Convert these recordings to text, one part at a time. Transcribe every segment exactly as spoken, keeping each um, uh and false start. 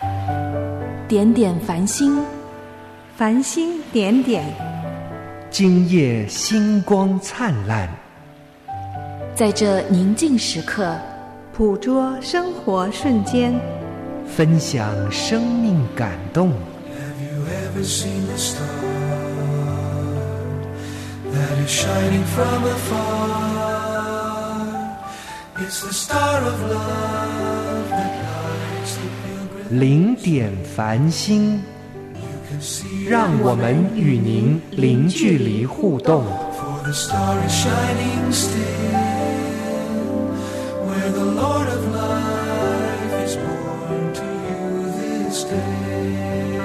点点繁星， 繁星点点， 今夜星光灿烂。 在这宁静时刻， 捕捉生活瞬间， 分享生命感动。 Have you ever seen the star that is shining from afar? It's the star of love that lights the pilgrim. 零点繁星，让我们与您零距离互动。 For the star is shining still, where the Lord of life is born to you this day.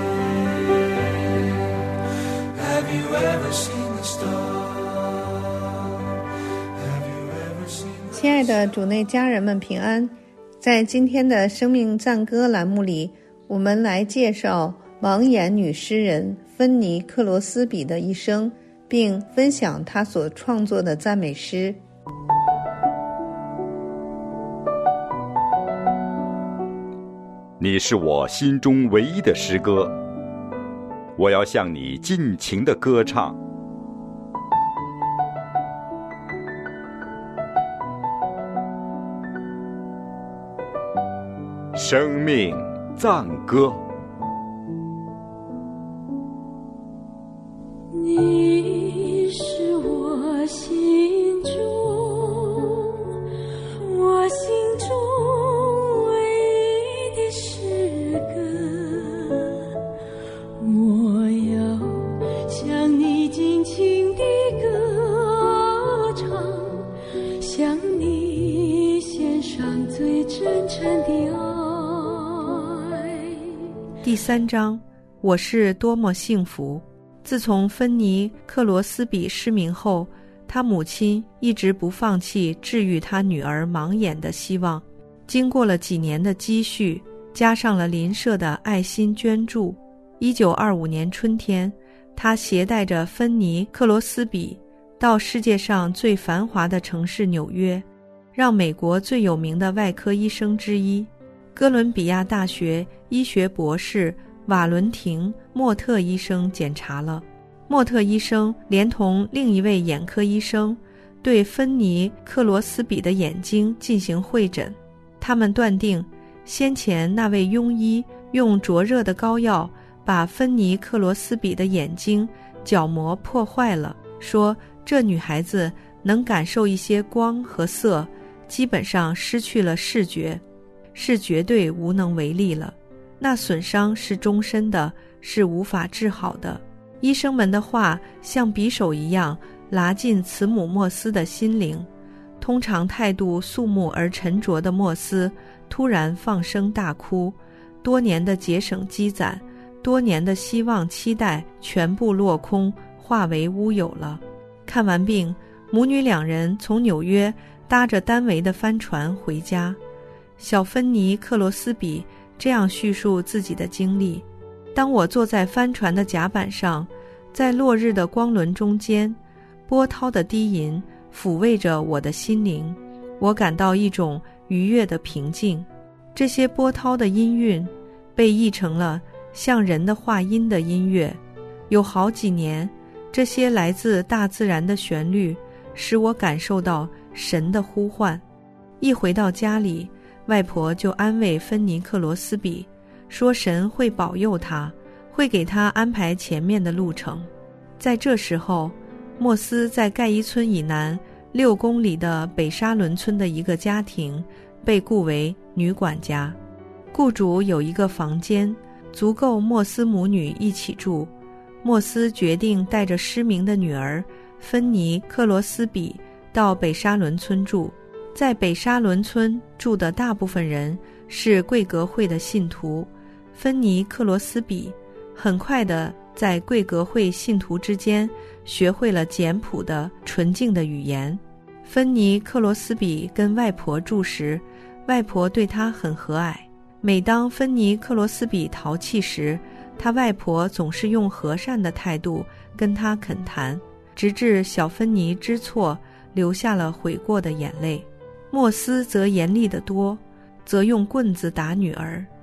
Have you ever seen the star? Have you ever seen the star? 亲爱的主内家人们平安。在今天的生命赞歌栏目里，我们来介绍盲眼女诗人芬尼·克罗斯比的一生，并分享她所创作的赞美诗。 你是我心中唯一的诗歌，我要向你尽情地歌唱。生命赞歌。 你是我心中，我心中唯一的诗歌，我要向你尽情地歌唱，向你献上最真诚的爱。 第三章，我是多么幸福。自从芬尼·克罗斯比失明后，他母亲一直不放弃治愈他女儿盲眼的希望。经过了几年的积蓄，加上了邻舍的爱心捐助，一九二五年春天，他携带着芬尼·克罗斯比到世界上最繁华的城市纽约，让美国最有名的外科医生之一，哥伦比亚大学医学博士瓦伦廷·莫特医生检查了。莫特医生连同另一位眼科医生对芬尼·克罗斯比的眼睛进行会诊，他们断定先前那位庸医用灼热的膏药把芬尼·克罗斯比的眼睛角膜破坏了，说这女孩子能感受一些光和色，基本上失去了视觉，是绝对无能为力了。那损伤是终身的，是无法治好的。医生们的话像匕首一样拉进慈母莫斯的心灵。通常态度肃穆而沉着的莫斯突然放声大哭，多年的节省积攒，多年的希望期待全部落空，化为乌有了。看完病，母女两人从纽约搭着单桅的帆船回家。小芬尼·克罗斯比这样叙述自己的经历：当我坐在帆船的甲板上，在落日的光轮中间，波涛的低吟抚慰着我的心灵，我感到一种愉悦的平静。这些波涛的音韵被译成了像人的话音的音乐。有好几年，这些来自大自然的旋律使我感受到神的呼唤。一回到家里，外婆就安慰芬尼·克罗斯比，说神会保佑他，会给他安排前面的路程。在这时候，莫斯在盖伊村以南六公里的北沙伦村的一个家庭被雇为女管家。雇主有一个房间，足够莫斯母女一起住。莫斯决定带着失明的女儿芬尼·克罗斯比到北沙伦村住。在北沙伦村住的大部分人是贵格会的信徒，芬尼·克罗斯比很快地在贵格会信徒之间学会了简朴的纯净的语言。芬尼·克罗斯比跟外婆住时，外婆对他很和蔼。每当芬尼·克罗斯比淘气时，他外婆总是用和善的态度跟他恳谈，直至小芬尼知错，流下了悔过的眼泪。莫斯则严厉得多，则用棍子打女儿。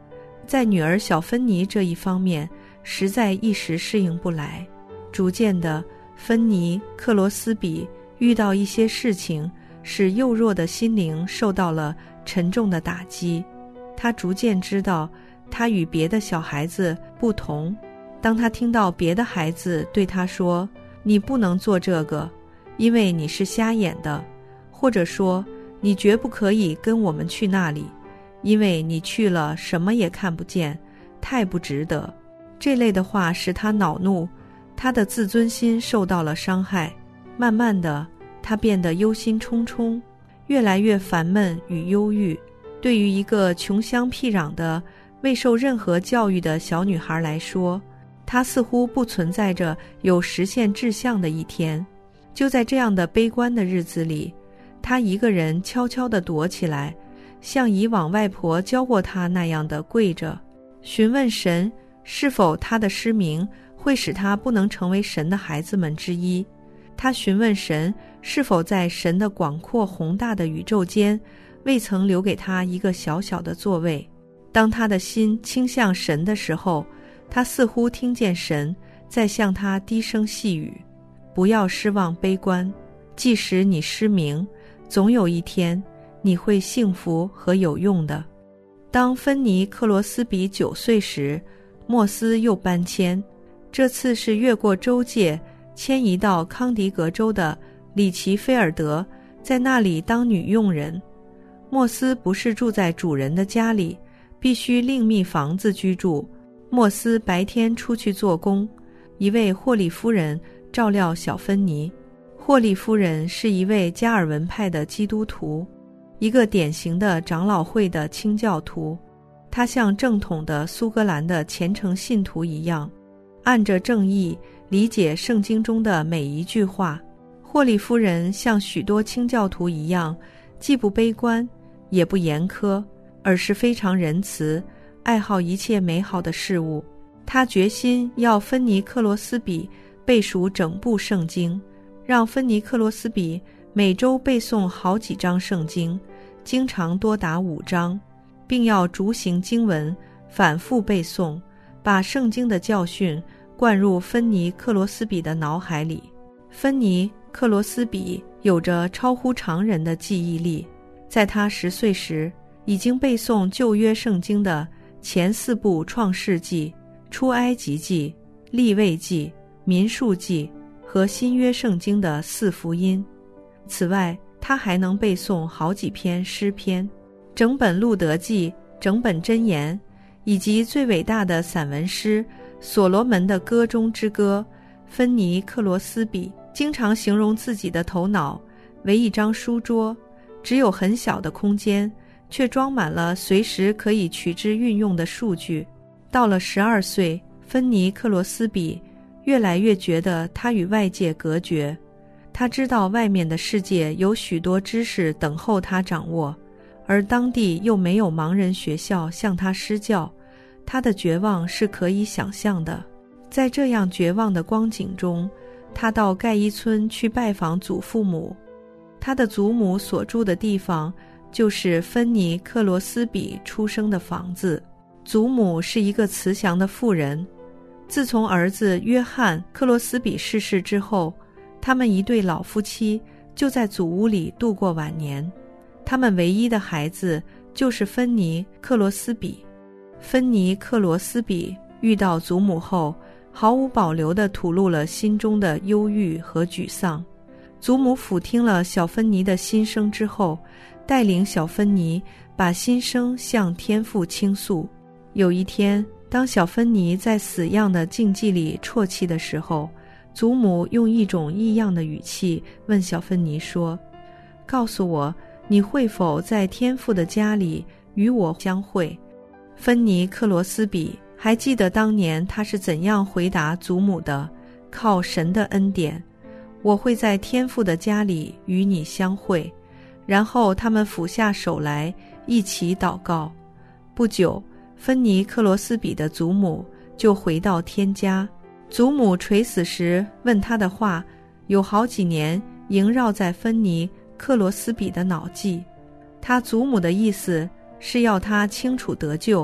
在女儿小芬妮这一方面，实在一时适应不来。逐渐的，芬妮·克罗斯比遇到一些事情，使幼弱的心灵受到了沉重的打击。她逐渐知道，她与别的小孩子不同。当她听到别的孩子对她说：“你不能做这个，因为你是瞎眼的。”或者说：“你绝不可以跟我们去那里，因为你去了什么也看不见，太不值得。”这类的话使她恼怒，她的自尊心受到了伤害。慢慢的，她变得忧心忡忡，越来越烦闷与忧郁。对于一个穷乡僻壤的、未受任何教育的小女孩来说，她似乎不存在着有实现志向的一天。就在这样的悲观的日子里，她一个人悄悄地躲起来，像以往外婆教过她那样的跪着，询问神是否她的失明会使她不能成为神的孩子们之一。她询问神是否在神的广阔宏大的宇宙间未曾留给她一个小小的座位。当她的心倾向神的时候，她似乎听见神在向她低声细语：不要失望悲观，即使你失明，总有一天你会幸福和有用的。当芬妮·克罗斯比九岁时，莫斯又搬迁，这次是越过州界，迁移到康迪格州的里奇菲尔德，在那里当女佣人。莫斯不是住在主人的家里，必须另觅房子居住。莫斯白天出去做工，一位霍利夫人照料小芬妮。霍利夫人是一位加尔文派的基督徒，一个典型的长老会的清教徒。她像正统的苏格兰的虔诚信徒一样，按着正义理解圣经中的每一句话。霍利夫人像许多清教徒一样，既不悲观也不严苛，而是非常仁慈，爱好一切美好的事物。她决心要芬尼克罗斯比背熟整部圣经，让芬尼克罗斯比每周背诵好几章圣经，经常多达五章，并要逐行经文，反复背诵，把圣经的教训灌入芬尼克罗斯比的脑海里。芬尼克罗斯比有着超乎常人的记忆力，在他十岁时，已经背诵旧约圣经的前四部创世纪、出埃及记、利未记、民数记和新约圣经的四福音。此外，他还能背诵好几篇诗篇，整本路德记、整本箴言，以及最伟大的散文诗所罗门的歌中之歌。芬尼克罗斯比经常形容自己的头脑为一张书桌，只有很小的空间，却装满了随时可以取之运用的数据。到了十二岁，芬尼克罗斯比越来越觉得他与外界隔绝。他知道外面的世界有许多知识等候他掌握，而当地又没有盲人学校向他施教，他的绝望是可以想象的。在这样绝望的光景中，他到盖伊村去拜访祖父母。他的祖母所住的地方就是芬尼克罗斯比出生的房子。祖母是一个慈祥的妇人。自从儿子约翰克罗斯比逝世之后，他们一对老夫妻就在祖屋里度过晚年。他们唯一的孩子就是芬尼克罗斯比。芬尼克罗斯比遇到祖母后，毫无保留地吐露了心中的忧郁和沮丧。祖母俯听了小芬妮的心声之后，带领小芬妮把心声向天父倾诉。有一天，当小芬妮在死样的静寂里啜泣的时候，祖母用一种异样的语气问小芬妮说：告诉我，你会否在天父的家里与我相会？芬尼克罗斯比还记得当年他是怎样回答祖母的：靠神的恩典，我会在天父的家里与你相会。然后他们俯下手来一起祷告。不久，芬尼克罗斯比的祖母就回到天家。祖母垂死时问他的话，有好几年萦绕在芬尼克罗斯比的脑际。他祖母的意思是要他清楚得救，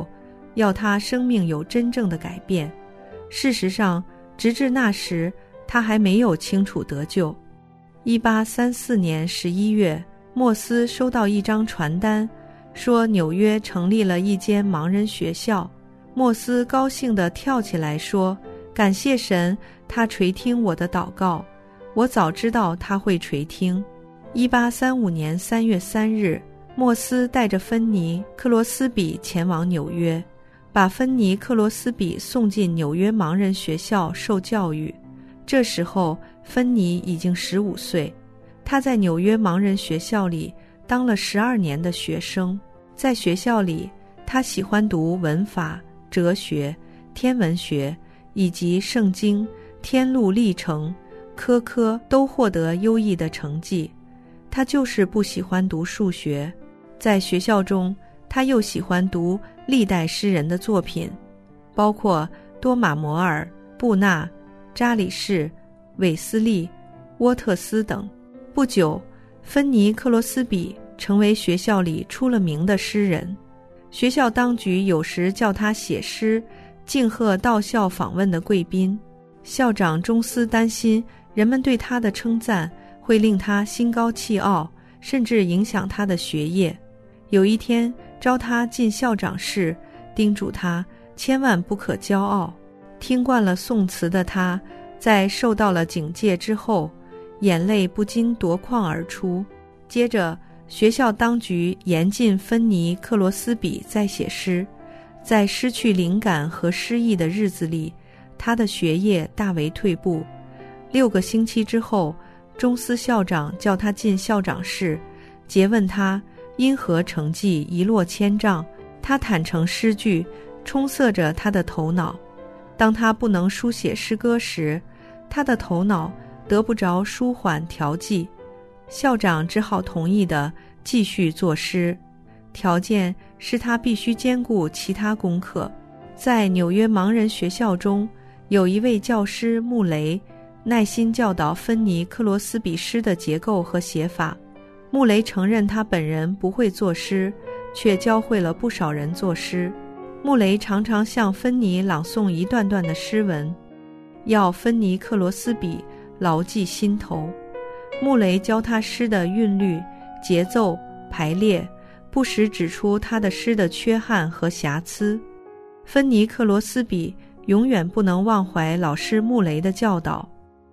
要他生命有真正的改变。事实上，直至那时，他还没有清楚得救。一八三四年十一月，莫斯收到一张传单，说纽约成立了一间盲人学校。莫斯高兴地跳起来说：“感谢神，他垂听我的祷告。我早知道他会垂听。”一八三五年三月三日，莫斯带着芬尼·克罗斯比前往纽约，把芬尼·克罗斯比送进纽约盲人学校受教育。这时候，芬尼已经十五岁，他在纽约盲人学校里当了十二年的学生。在学校里，他喜欢读文法、哲学、天文学以及圣经、天路历程，科科都获得优异的成绩。他就是不喜欢读数学。在学校中，他又喜欢读历代诗人的作品，包括多马摩尔、布纳、扎里士、韦斯利、沃特斯等。不久，芬尼·克罗斯比成为学校里出了名的诗人。学校当局有时叫他写诗，敬贺到校访问的贵宾。校长中斯担心人们对他的称赞会令他心高气傲，甚至影响他的学业。有一天，召他进校长室，叮嘱他千万不可骄傲。听惯了颂词的他，在受到了警戒之后，眼泪不禁夺眶而出。接着，学校当局严禁芬尼·克罗斯比再写诗。在失去灵感和诗意的日子里，他的学业大为退步。六个星期之后，中斯校长叫他进校长室，诘问他因何成绩一落千丈。他坦诚诗句，充塞着他的头脑。当他不能书写诗歌时，他的头脑得不着舒缓调剂，校长只好同意的继续作诗，条件是他必须兼顾其他功课。在纽约盲人学校中，有一位教师穆雷，耐心教导芬尼·克罗斯比诗的结构和写法。穆雷承认他本人不会作诗，却教会了不少人作诗。穆雷常常向芬尼朗诵一段段的诗文，要芬尼·克罗斯比牢记心头。穆雷教他诗的韵律、节奏、排列，不时指出他的诗的缺憾和瑕疵。芬尼·克罗斯比永远不能忘怀老师穆雷的教导。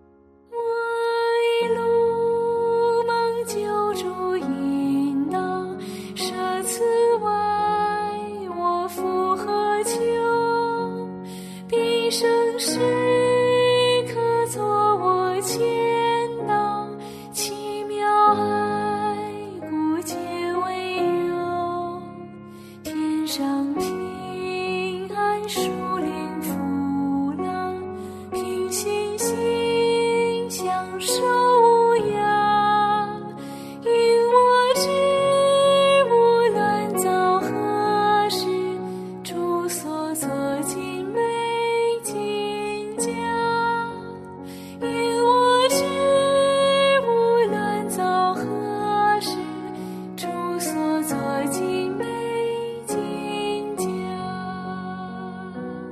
为路梦救主引导，舍此外我复何求？毕生时刻作我前导，奇妙爱故皆为有，天上平安树林福乐，凭信心享受无恙。因我知无论遭何事，主所作尽美尽佳。因我知无论遭何事，主所作尽美尽佳。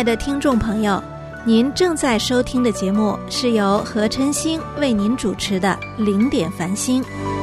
的听众朋友，您正在收听的节目是由何晨星为您主持的零点繁星。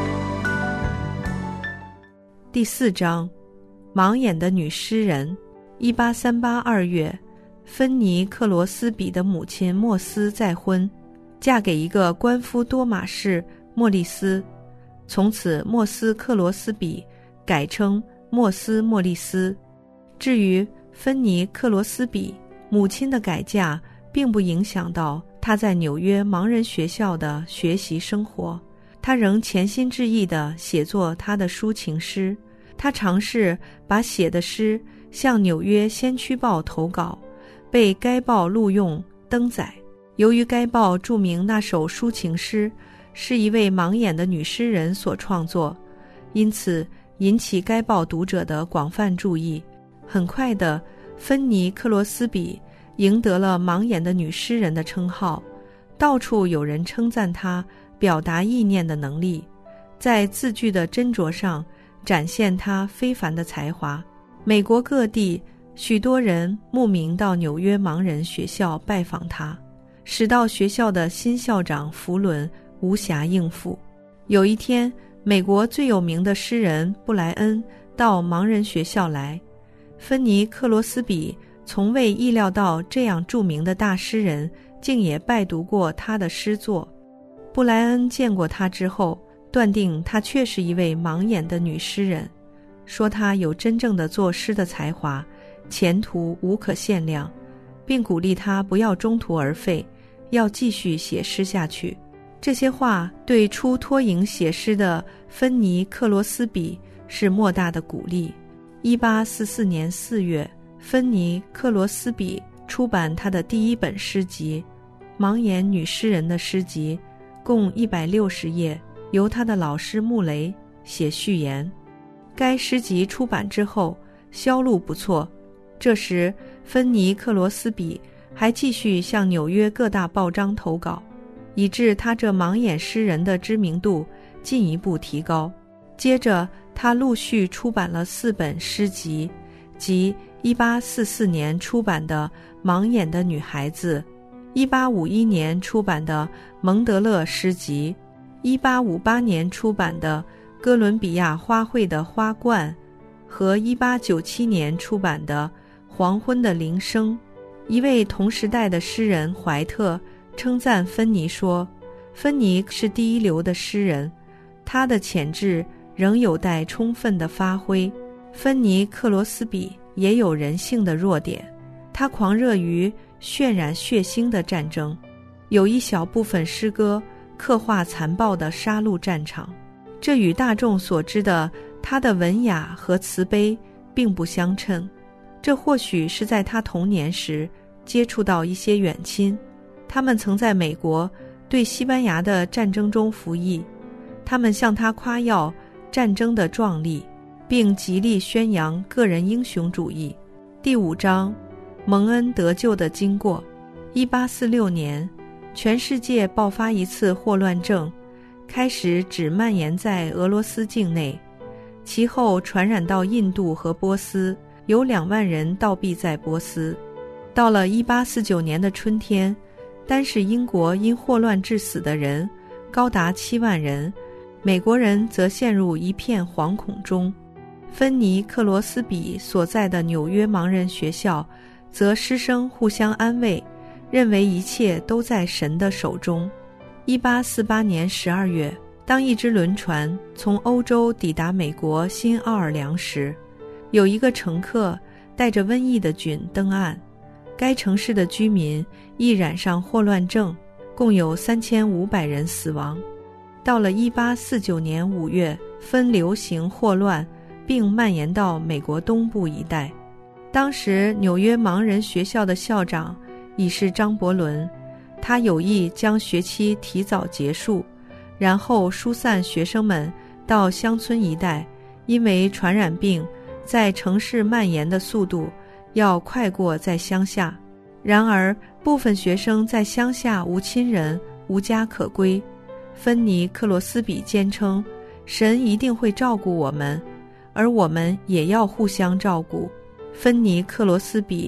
第四章，盲眼的女诗人。一八三八二月，芬尼克罗斯比的母亲莫斯再婚，嫁给一个官夫多马士莫利斯，从此莫斯克罗斯比改称莫斯莫利斯。至于芬尼克罗斯比，母亲的改嫁并不影响到她在纽约盲人学校的学习生活，她仍潜心致意地写作她的抒情诗。她尝试把写的诗向纽约先驱报投稿，被该报录用登载。由于该报注明那首抒情诗是一位盲眼的女诗人所创作，因此引起该报读者的广泛注意。很快的，芬尼克罗斯比赢得了盲眼的女诗人的称号，到处有人称赞她表达意念的能力，在字句的斟酌上展现她非凡的才华。美国各地许多人慕名到纽约盲人学校拜访她，使到学校的新校长弗伦无暇应付。有一天，美国最有名的诗人布莱恩到盲人学校来，芬尼克罗斯比从未意料到这样著名的大诗人竟也拜读过他的诗作。布莱恩见过他之后，断定她确是一位盲眼的女诗人，说她有真正的作诗的才华，前途无可限量，并鼓励她不要中途而废，要继续写诗下去。这些话对初脱颖写诗的芬尼克罗斯比是莫大的鼓励。一八四四年四月，芬尼克罗斯比出版他的第一本诗集《盲眼女诗人的诗集》，共一百六十页，由他的老师穆雷写序言。该诗集出版之后销路不错，这时芬尼克罗斯比还继续向纽约各大报章投稿，以致他这盲眼诗人的知名度进一步提高。接着他陆续出版了四本诗集，即一八四四年出版的《盲眼的女孩子》，一八五一年出版的《蒙德勒诗集》，一八五八年出版的《哥伦比亚花卉的花冠》和一八九七年出版的《黄昏的铃声》。一位同时代的诗人怀特称赞芬尼说，芬尼是第一流的诗人，她的潜质仍有待充分的发挥。芬尼克罗斯比也有人性的弱点，他狂热于渲染血腥的战争，有一小部分诗歌刻画残暴的杀戮战场，这与大众所知的他的文雅和慈悲并不相称。这或许是在他童年时接触到一些远亲，他们曾在美国对西班牙的战争中服役，他们向他夸耀战争的壮丽，并极力宣扬个人英雄主义。第五章，蒙恩得救的经过。一八四六年，全世界爆发一次霍乱症，开始只蔓延在俄罗斯境内，其后传染到印度和波斯，有两万人倒闭在波斯。到了一八四九年的春天，单是英国因霍乱致死的人高达七万人，美国人则陷入一片惶恐中。芬尼克罗斯比所在的纽约盲人学校，则师生互相安慰，认为一切都在神的手中。一八四八年十二月，当一只轮船从欧洲抵达美国新奥尔良时，有一个乘客带着瘟疫的菌登岸，该城市的居民亦染上霍乱症，共有三千五百人死亡。到了一八四九年五月，分流行霍乱并蔓延到美国东部一带。当时纽约盲人学校的校长已是张伯伦，他有意将学期提早结束，然后疏散学生们到乡村一带，因为传染病在城市蔓延的速度要快过在乡下。然而部分学生在乡下无亲人，无家可归。芬尼克罗斯比坚称，神一定会照顾我们，而我们也要互相照顾。芬尼克罗斯比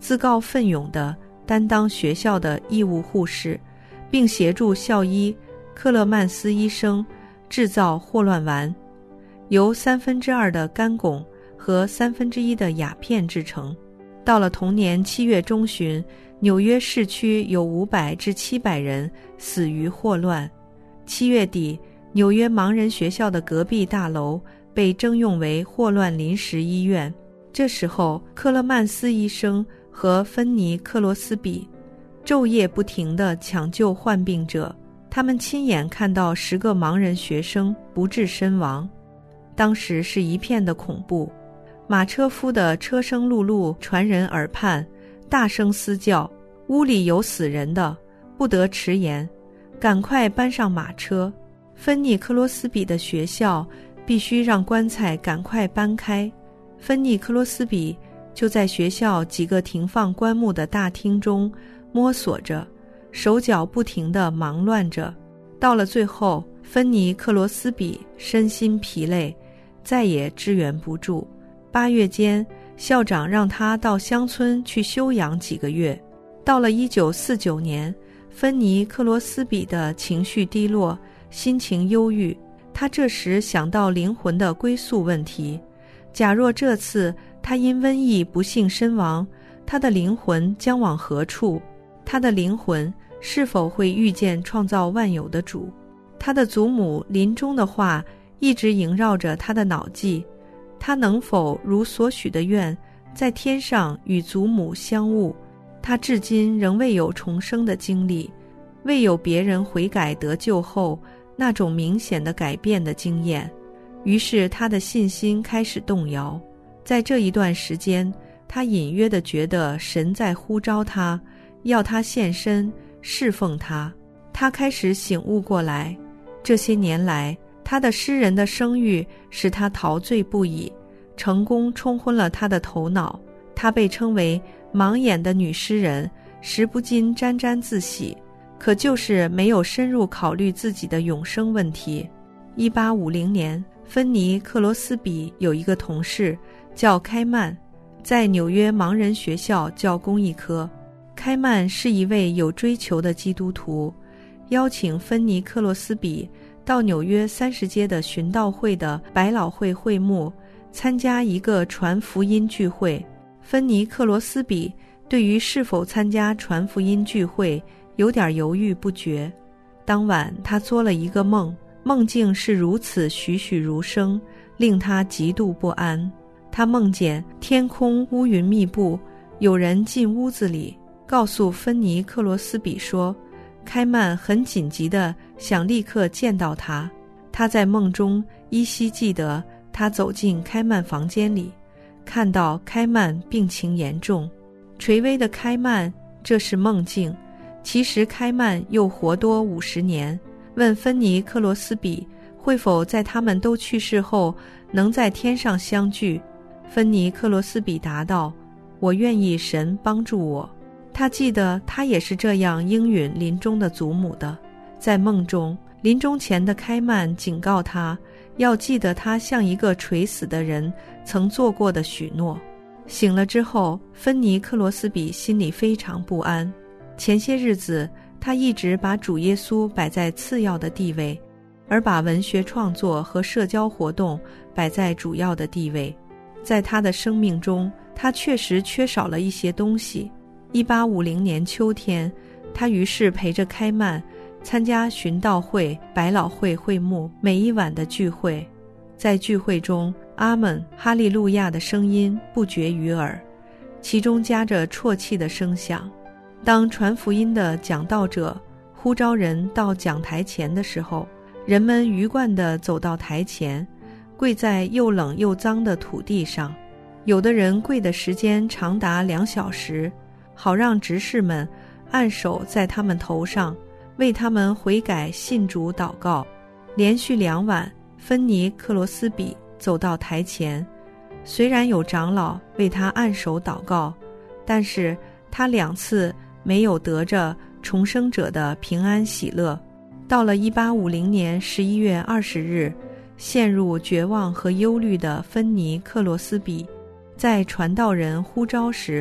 自告奋勇地担当学校的义务护士，并协助校医克勒曼斯医生制造霍乱丸，由三分之二的干汞和三分之一的鸦片制成。到了同年七月中旬，纽约市区有五百至七百人死于霍乱。七月底，纽约盲人学校的隔壁大楼被征用为霍乱临时医院。这时候，克勒曼斯医生和芬尼·克罗斯比昼夜不停地抢救患病者，他们亲眼看到十个盲人学生不治身亡。当时是一片的恐怖，马车夫的车声辘辘传人耳畔，大声嘶叫：屋里有死人的，不得迟延，赶快搬上马车。芬尼·克罗斯比的学校必须让棺材赶快搬开。芬尼·克罗斯比就在学校几个停放棺木的大厅中摸索着，手脚不停地忙乱着。到了最后，芬尼·克罗斯比身心疲累，再也支援不住。八月间，校长让他到乡村去休养几个月。到了一九四九年，芬尼·克罗斯比的情绪低落，心情忧郁。他这时想到灵魂的归宿问题。假若这次他因瘟疫不幸身亡，他的灵魂将往何处？他的灵魂是否会遇见创造万有的主？他的祖母临终的话一直萦绕着他的脑际，他能否如所许的愿，在天上与祖母相晤？他至今仍未有重生的经历，未有别人悔改得救后那种明显的改变的经验，于是他的信心开始动摇。在这一段时间，他隐约地觉得神在呼召他，要他献身侍奉他。他开始醒悟过来，这些年来他的诗人的声誉使他陶醉不已，成功冲昏了他的头脑。他被称为盲眼的女诗人，时不禁沾沾自喜，可就是没有深入考虑自己的永生问题。一八五零年，芬尼·克罗斯比有一个同事叫开曼，在纽约盲人学校教公益科。开曼是一位有追求的基督徒，邀请芬尼·克罗斯比到纽约三十街的寻道会的百老汇会幕参加一个传福音聚会。芬尼·克罗斯比对于是否参加传福音聚会有点犹豫不决。当晚他做了一个梦，梦境是如此栩栩如生，令他极度不安。他梦见天空乌云密布，有人进屋子里，告诉芬尼·克罗斯比说，开曼很紧急地想立刻见到他。他在梦中依稀记得，他走进开曼房间里，看到开曼病情严重。垂危的开曼，这是梦境，其实开曼又活多五十年。问芬尼·克罗斯比会否在他们都去世后能在天上相聚。芬尼·克罗斯比答道，我愿意神帮助我。他记得他也是这样应允临终的祖母的。在梦中，临终前的开曼警告他要记得他向一个垂死的人曾做过的许诺。醒了之后，芬尼·克罗斯比心里非常不安。前些日子他一直把主耶稣摆在次要的地位，而把文学创作和社交活动摆在主要的地位。在他的生命中，他确实缺少了一些东西。一八五零年秋天，他于是陪着开曼参加寻道会百老汇会幕每一晚的聚会。在聚会中，阿门哈利路亚的声音不绝于耳，其中夹着啜泣的声响。当传福音的讲道者呼召人到讲台前的时候，人们鱼贯地走到台前，跪在又冷又脏的土地上，有的人跪的时间长达两小时，好让执事们按手在他们头上，为他们悔改信主祷告。连续两晚，芬尼·克罗斯比走到台前，虽然有长老为他按手祷告，但是他两次没有得着重生者的平安喜乐。到了一八五零年十一月二十日，陷入绝望和忧虑的芬尼·克罗斯比，在传道人呼召时，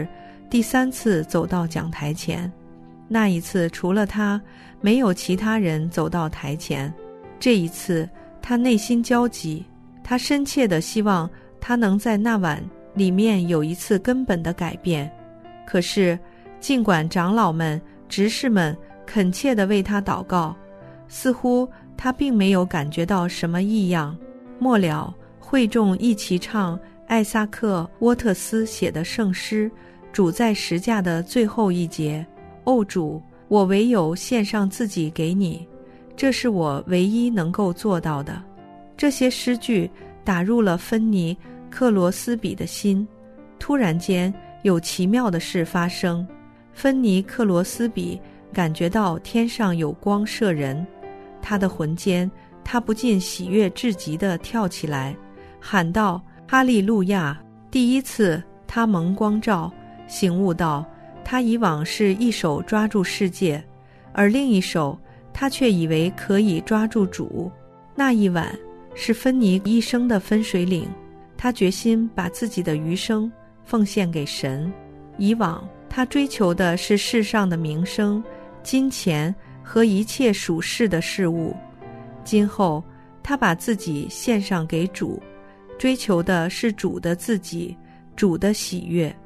第三次走到讲台前。那一次除了他，没有其他人走到台前。这一次他内心焦急，他深切地希望他能在那晚里面有一次根本的改变。可是尽管长老们、执事们恳切地为他祷告，似乎他并没有感觉到什么异样。末了，会众一起唱艾萨克·沃特斯写的圣诗《主在十架》的最后一节：哦主，我唯有献上自己给你，这是我唯一能够做到的。这些诗句打入了芬尼·克罗斯比的心。突然间，有奇妙的事发生。芬尼·克罗斯比感觉到天上有光射人，他的魂间，他不禁喜悦至极地跳起来，喊道：哈利路亚！第一次，他蒙光照，醒悟到他以往是一手抓住世界，而另一手他却以为可以抓住主。那一晚是芬尼一生的分水岭，他决心把自己的余生奉献给神。以往他追求的是世上的名声、金钱和一切属世的事物，今后他把自己献上给主，追求的是主的自己，主的喜悦。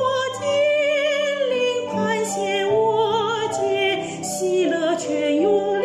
全用